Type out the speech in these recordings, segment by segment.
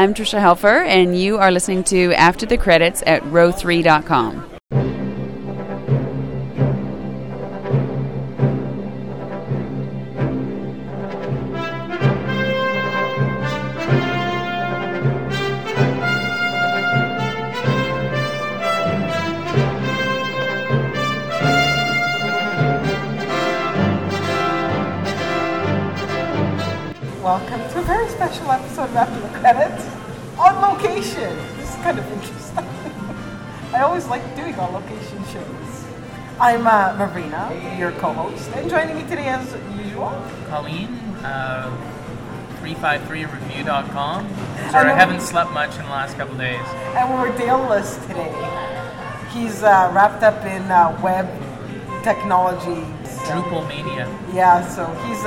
I'm Trisha Helfer, and you are listening to After the Credits at row3.com. Welcome to a very special episode of After the Credits on location. This is kind of interesting. I always like doing on location shows. I'm Marina, your co-host, and joining me today as usual, Colleen, 353review.com. Sorry, I haven't slept much in the last couple of days. And we're Dale-less today. He's wrapped up in web technology. Drupal mania. Yeah, so he's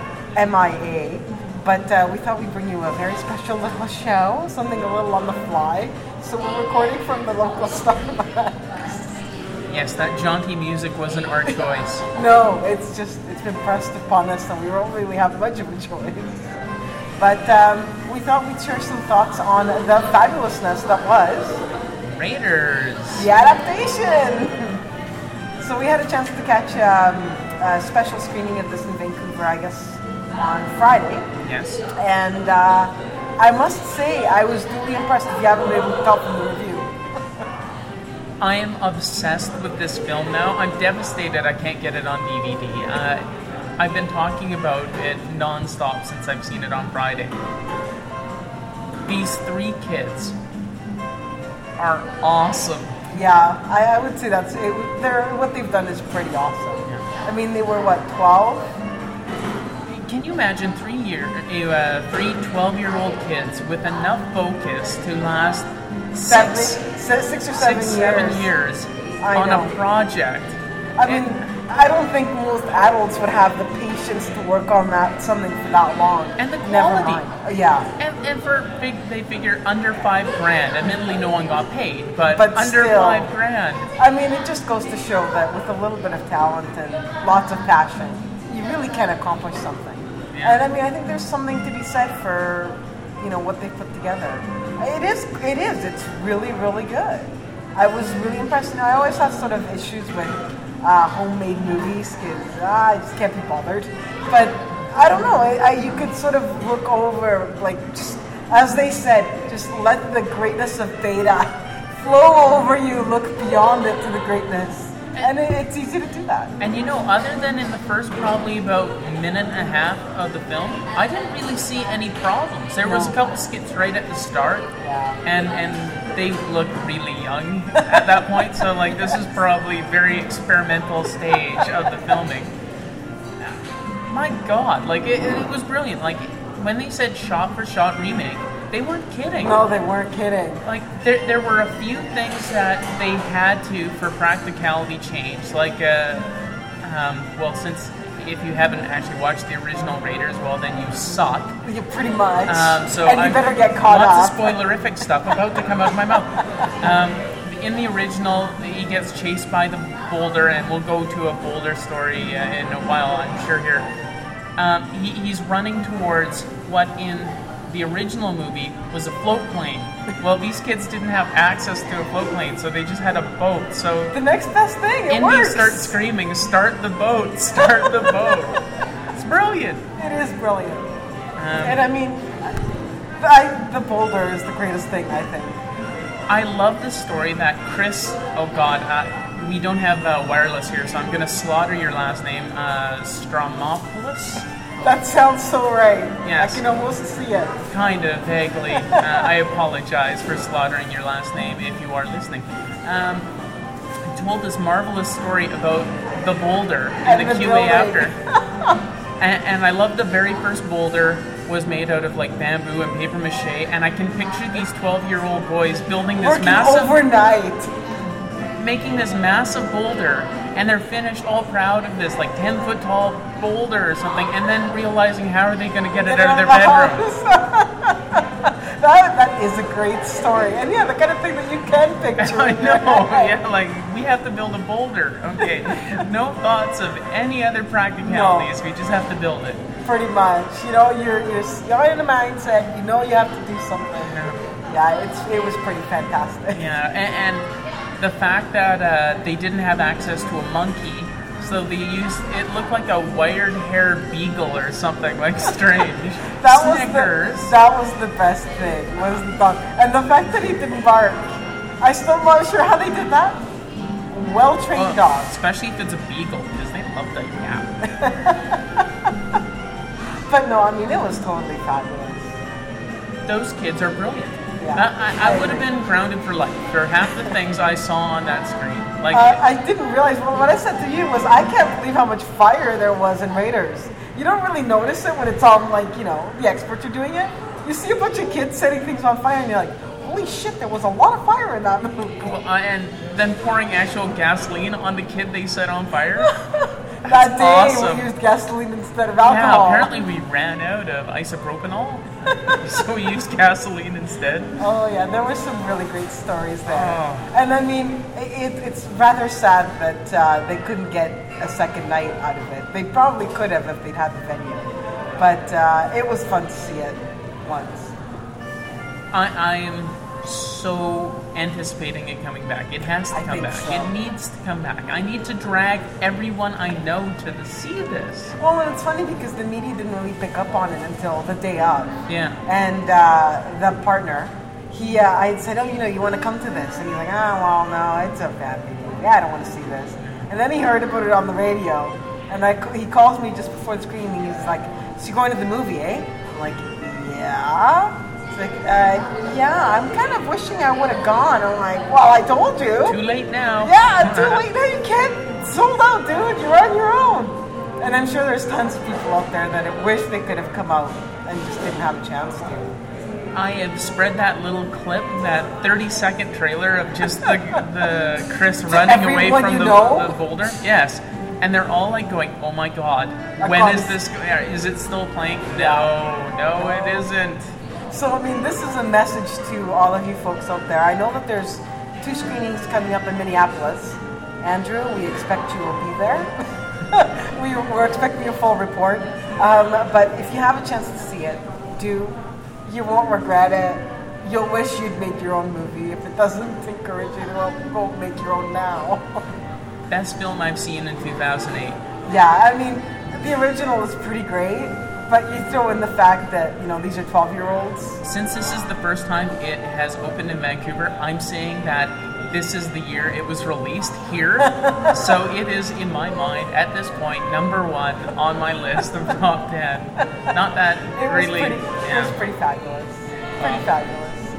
MIA. But we thought we'd bring you a very special little show, something a little on the fly. So we're recording from the local Starbucks. Yes, that jaunty music wasn't our choice. No, it's been pressed upon us, and we don't really have much of a choice. But we thought we'd share some thoughts on the fabulousness that was Raiders. The adaptation. So we had a chance to catch a special screening of this in Vancouver, I guess, on Friday. Yes. And I must say, I was duly impressed if you haven't been able to tell from the review. I am obsessed with this film now. I'm devastated I can't get it on DVD. I've been talking about it non-stop since I've seen it on Friday. These three kids are awesome. Yeah, I would say that's it. What they've done is pretty awesome. Yeah. I mean, they were, 12? Can you imagine 3 12-year-old kids with enough focus to last six or seven years on a project? I mean, I don't think most adults would have the patience to work on something for that long. And the quality. Never mind. Yeah. And for they figure under $5,000. Admittedly, no one got paid, but under still, $5,000. I mean, it just goes to show that with a little bit of talent and lots of passion, you really can accomplish something. Yeah. And I mean, I think there's something to be said for, what they put together. It is. It's really, really good. I was really impressed. I always have sort of issues with homemade movies because I just can't be bothered. But I don't know. You could sort of look over, just as they said, just let the greatness of Beta flow over you. Look beyond it to the greatness. And it's easy to do that. And other than in the first probably about minute and a half of the film, I didn't really see any problems. There was a couple skits right at the start, and they looked really young at that point. So this is probably a very experimental stage of the filming. My God, it was brilliant. When they said shot for shot remake, they weren't kidding. No, they weren't kidding. There were a few things that they had to, for practicality, change. Since if you haven't actually watched the original Raiders, well, then you suck. You pretty much. And you better get caught up. Lots of spoilerific stuff about to come out of my mouth. In the original, he gets chased by the boulder, and we'll go to a boulder story in a while, I'm sure here. He's running towards what in the original movie was a float plane. Well, these kids didn't have access to a float plane, so they just had a boat. So the next best thing, it Indy works. starts screaming, "Start the boat! Start the boat!" It's brilliant. It is brilliant. And I mean, the boulder is the greatest thing, I think. I love the story that Chris. Oh God, we don't have wireless here, so I'm going to slaughter your last name, Stromopoulos. That sounds so right. Yes. I can almost see it. Kind of, vaguely. I apologize for slaughtering your last name if you are listening. Told this marvelous story about the boulder and the QA after. and I love the very first boulder was made out of bamboo and paper mache, and I can picture these 12-year-old boys building this making this massive boulder, and they're finished all proud of this 10-foot tall boulder or something, and then realizing how are they going to get it out of their bedroom. That is a great story, and the kind of thing that you can picture. I know, we have to build a boulder. Okay, no thoughts of any other practicalities. No. We just have to build it. Pretty much. You're in a mindset. You know you have to do something. Yeah, it was pretty fantastic. Yeah, and the fact that they didn't have access to a monkey, so they used it looked like a wired hair beagle or something like strange. that was the best thing. Was the dog, and the fact that he didn't bark. I still not sure how they did that. Well-trained dog, especially if it's a beagle, because they love to yap. But no, I mean it was totally fabulous. Those kids are brilliant. Yeah, I would have been grounded for life for half the things I saw on that screen. Like I didn't realize. Well, what I said to you was, I can't believe how much fire there was in Raiders. You don't really notice it when it's all like the experts are doing it. You see a bunch of kids setting things on fire, and you're like, holy shit, there was a lot of fire in that movie. And then pouring actual gasoline on the kid they set on fire. That day awesome. we used gasoline instead of alcohol. Yeah, apparently we ran out of isopropanol, so we used gasoline instead. Oh yeah, there were some really great stories there. And I mean, it's rather sad that they couldn't get a second night out of it. They probably could have if they'd had the venue. But it was fun to see it once. I am so anticipating it coming back. It has to come back. So. It needs to come back. I need to drag everyone I know to see this. Well, and it's funny because the media didn't really pick up on it until the day of. Yeah. And the partner, I said, you want to come to this? And he's like, well, no, it's a bad movie. I don't want to see this. And then he heard about it on the radio. And he calls me just before the screening. And he's like, so you're going to the movie, eh? I'm like, yeah. Like, yeah, I'm kind of wishing I would have gone. I'm like, well, I told you. Too late now. Yeah, too late now. You can't. Sold out, dude. You're on your own. And I'm sure there's tons of people out there that wish they could have come out and just didn't have a chance to. I have spread that little clip, that 30-second trailer of just the Chris running away from the boulder. Yes. And they're all like going, oh my god, when is this? Is it still playing? No, it isn't. So, I mean, this is a message to all of you folks out there. I know that there's 2 screenings coming up in Minneapolis. Andrew, we expect you will be there. We're expecting a full report. But if you have a chance to see it, do. You won't regret it. You'll wish you'd made your own movie. If it doesn't encourage you, well, go make your own now. Best film I've seen in 2008. Yeah, I mean, the original is pretty great. But you throw in the fact that, these are 12-year-olds. Since this is the first time it has opened in Vancouver, I'm saying that this is the year it was released here. So it is, in my mind, at this point, number 1 on my list of top 10. Not that It was pretty fabulous. Pretty fabulous.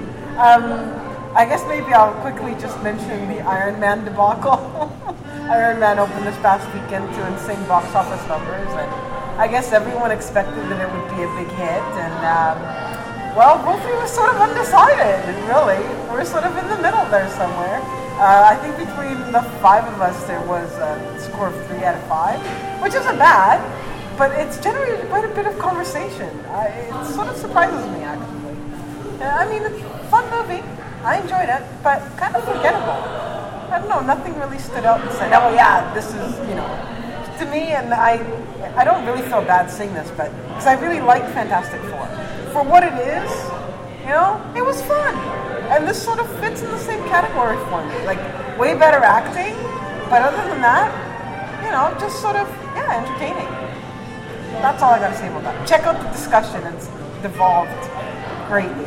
I guess maybe I'll quickly just mention the Iron Man debacle. Iron Man opened this past weekend to insane box office numbers, and I guess everyone expected that it would be a big hit, and both of you were sort of undecided, really. We're sort of in the middle there somewhere. I think between the 5 of us, there was a score of 3 out of 5, which isn't bad, but it's generated quite a bit of conversation. It sort of surprises me, actually. I mean, it's a fun movie. I enjoyed it, but kind of forgettable. I don't know, nothing really stood out and said, oh yeah, this is, to me, and I don't really feel bad saying this, but because I really like Fantastic Four. For what it is, it was fun. And this sort of fits in the same category for me. Like, way better acting, but other than that, just sort of, entertaining. That's all I gotta say about that. Check out the discussion, it's devolved greatly.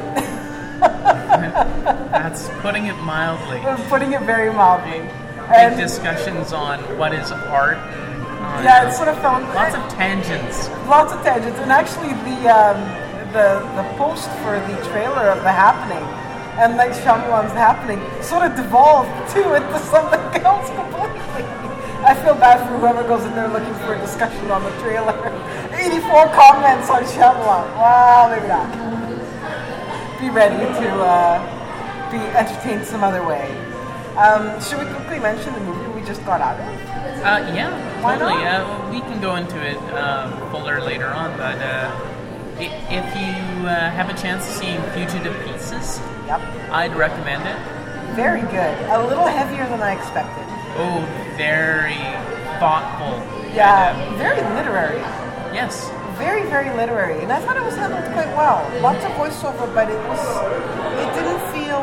That's putting it mildly. I'm putting it very mildly. Big discussions on what is art. Yeah, it sort of felt lots of tangents. Lots of tangents, and actually the post for the trailer of The Happening and like Shyamalan's The Happening sort of devolved too into something else completely. I feel bad for whoever goes in there looking for a discussion on the trailer. 84 comments on Shyamalan. Well, maybe not. Be ready to be entertained some other way. Should we quickly mention the movie we just got out of? Yeah, totally. We can go into it fuller later on, but if you have a chance of seeing Fugitive Pieces, I'd recommend it. Very good. A little heavier than I expected. Oh, very thoughtful. Yeah, very literary. Yes. very, very literary, and I thought it was handled quite well. Lots of voiceover, but it didn't feel,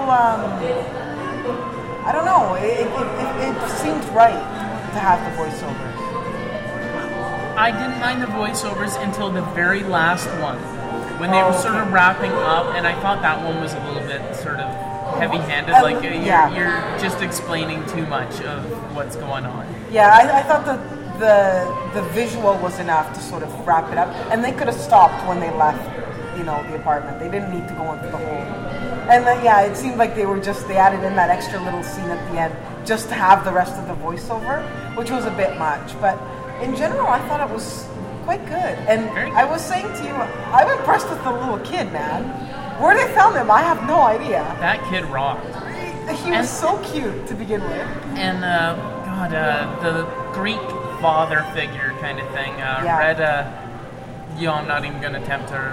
I don't know, it seemed right to have the voiceovers. I didn't mind the voiceovers until the very last one, when they were sort of wrapping up, and I thought that one was a little bit sort of heavy-handed, like you're just explaining too much of what's going on. Yeah, I thought the visual was enough to sort of wrap it up, and they could have stopped when they left, the apartment. They didn't need to go into the whole. And it seemed like they added in that extra little scene at the end just to have the rest of the voiceover, which was a bit much. But in general, I thought it was quite good. And I was saying to you, I'm impressed with the little kid, man. Where they found him, I have no idea. That kid rocked. He was so cute to begin with. And, the Greek father figure kind of thing. I'm not even going to attempt to...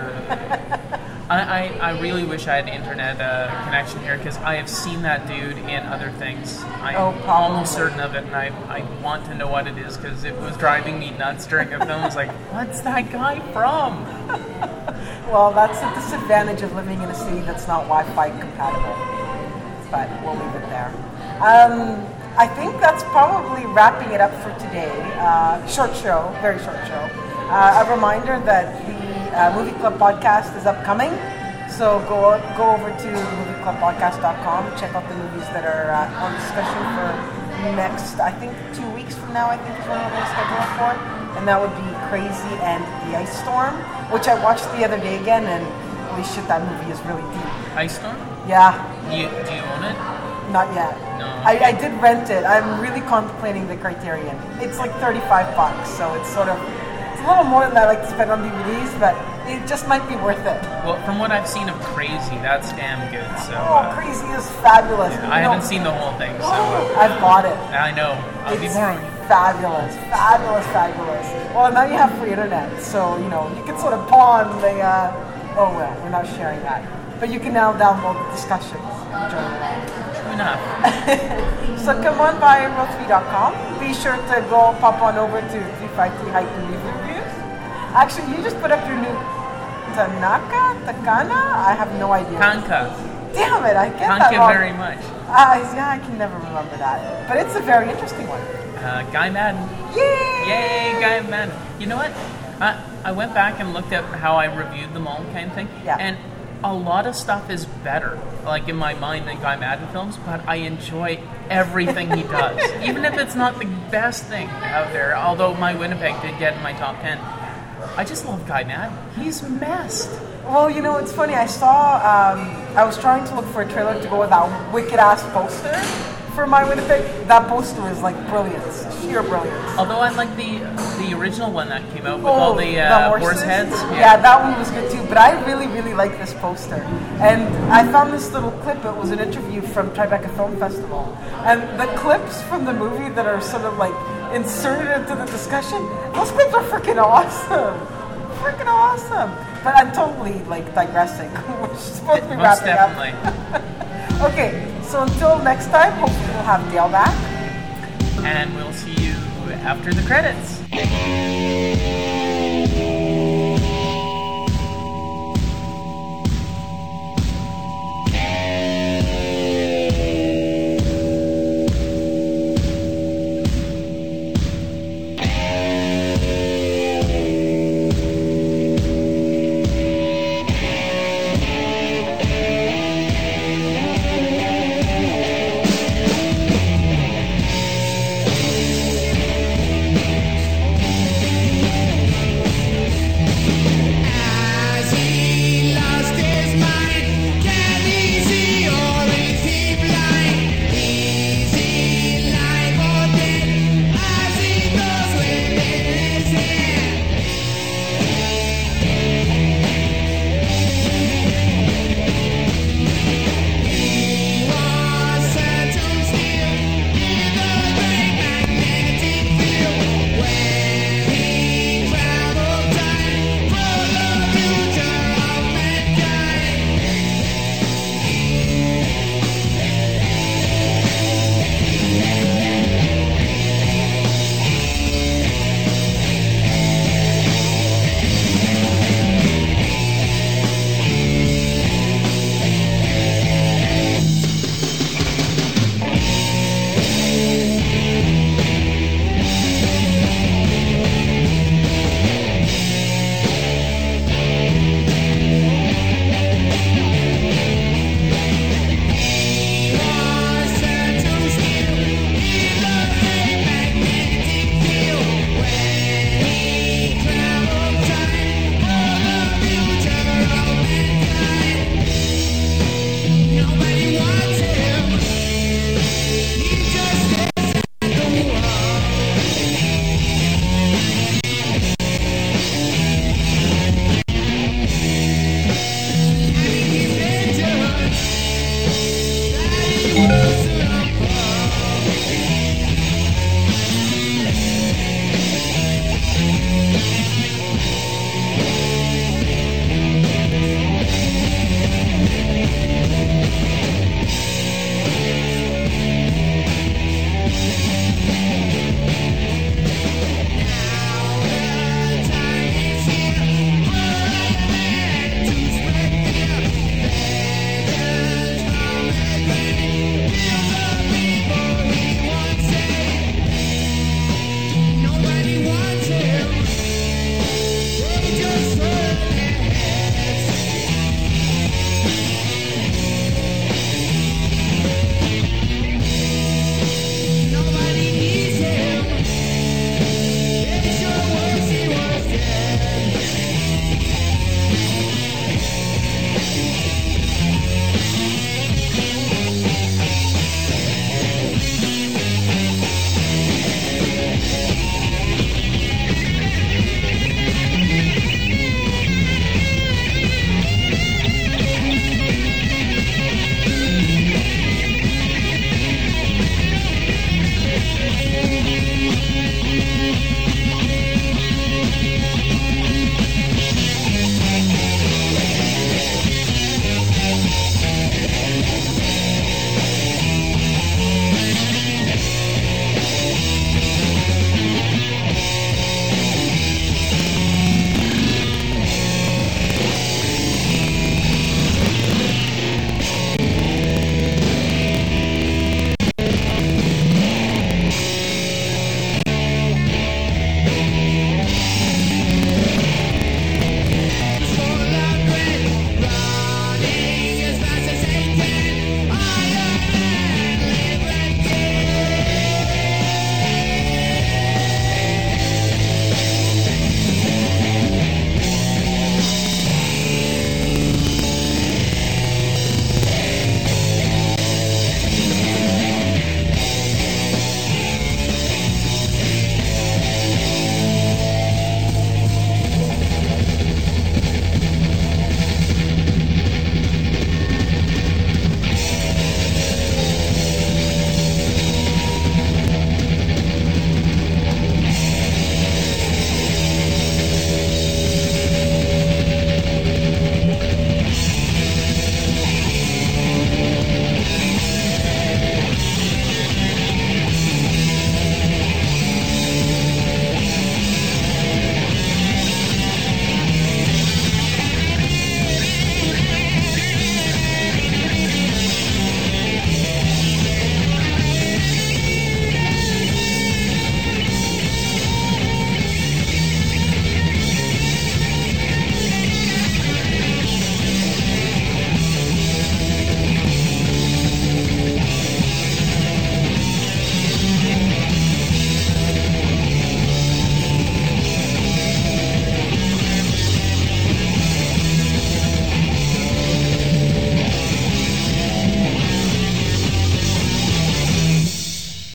I really wish I had internet connection here, because I have seen that dude in other things. I'm almost certain of it, and I want to know what it is, because it was driving me nuts during a film. I was like, what's that guy from? Well, that's the disadvantage of living in a city that's not Wi-Fi compatible. But we'll leave it there. I think that's probably wrapping it up for today. Short show, very short show. A reminder that the Movie Club podcast is upcoming. So go over to movieclubpodcast.com, check out the movies that are on discussion for next, I think 2 weeks from now, I think is when we're going to schedule it for. And that would be Crazy and The Ice Storm, which I watched the other day again, and holy shit, that movie is really deep. Ice Storm? Yeah. Do you own it? Not yet. No. I did rent it. I'm really contemplating the Criterion. It's like $35, so it's a little more than I like to spend on DVDs, but it just might be worth it. Well, from what I've seen of Crazy, that's damn good. So. Crazy is fabulous. Yeah, I haven't seen the whole thing, so. I've bought it. I know. I'll be borrowing it. Fabulous. Well, now you have free internet, so you can sort of pawn the. We're not sharing that, but you can now download the discussions. Enjoy it. True enough. So come on by row3.com. Be sure to go pop on over to 353 Hype and Movie Reviews. Actually, you just put up your new Takana? I have no idea. Kanka. Damn it, I get that Kanka wrong. very much. I can never remember that. But it's a very interesting one. Guy Madden. Yay, Guy Madden. You know what? I went back and looked at how I reviewed them all, kind of thing. Yeah. And a lot of stuff is better, like in my mind, than Guy Madden films, but I enjoy everything he does. Even if it's not the best thing out there, although My Winnipeg did get in my top 10. I just love Guy Madden. He's messed. Well, it's funny. I saw, I was trying to look for a trailer to go with that wicked-ass poster for My Winnipeg. That poster is like brilliance, sheer brilliance. Although I like the original one that came out with all the horse heads. Yeah, that one was good too. But I really, really like this poster. And I found this little clip. It was an interview from Tribeca Film Festival. And the clips from the movie that are sort of like inserted into the discussion, those clips are freaking awesome. Freaking awesome. But I'm totally like digressing. We're supposed to be Most wrapping definitely. up. Okay, so until next time, hopefully we'll have Dale back. And we'll see you after the credits.